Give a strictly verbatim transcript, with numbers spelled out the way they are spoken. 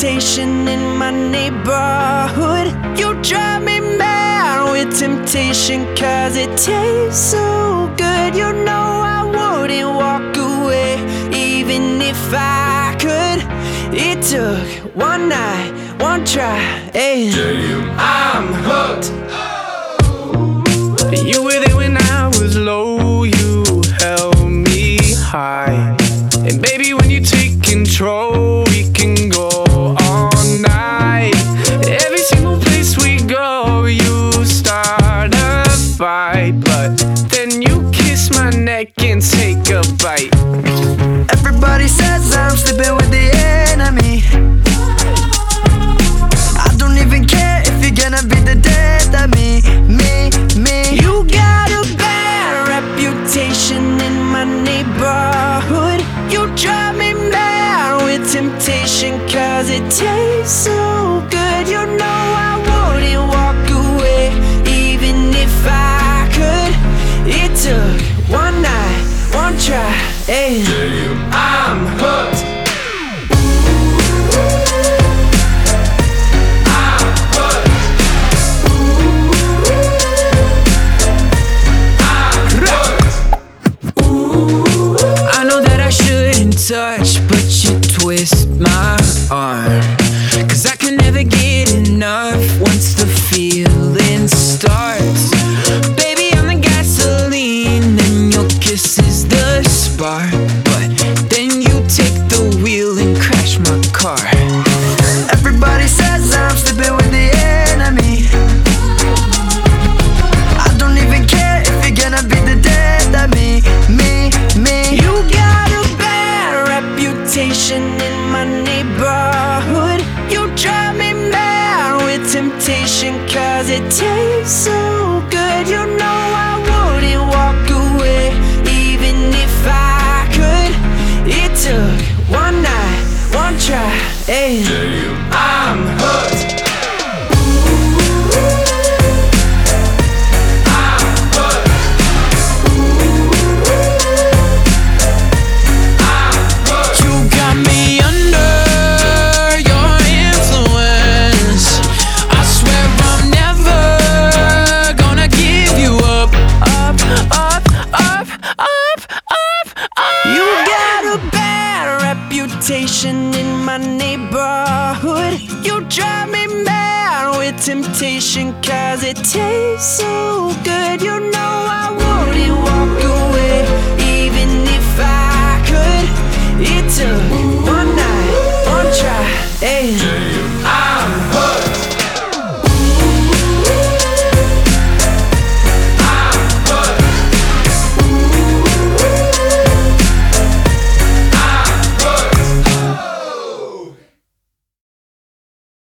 reputation in my neighborhood. You drive me mad with temptation, cause it tastes so good. You know I wouldn't walk away even if I could. It took one night, one try, and I'm hooked. You were there when I was low, you held me high. And baby, when you take control, we can go all night. Every single place we go, you start a fight, but then you kiss my neck and take a bite. Everybody says I'm sleeping with the enemy. I don't even care if you're gonna be the death of me, me, me. You got a bad reputation in my neighborhood. You drive me mad with temptation, cause it tastes so good. You know I wouldn't walk away even if I could. It took one night, one try, and I'm hooked. Touch, but you twist my arm, cause I can never get enough once the feeling starts. Baby, I'm the gasoline and your kiss is the spark, but then you take the wheel and crash my car. Everybody says I'm sleeping with the enemy. I don't even care if you're gonna be the death of me, me, me. You got a in my neighborhood. You drive me mad with temptation, cause it tastes so good. You know I wouldn't walk away even if I could. It took one night, one try, and I'm hooked. In my neighborhood, you drive me mad with temptation, cause it tastes so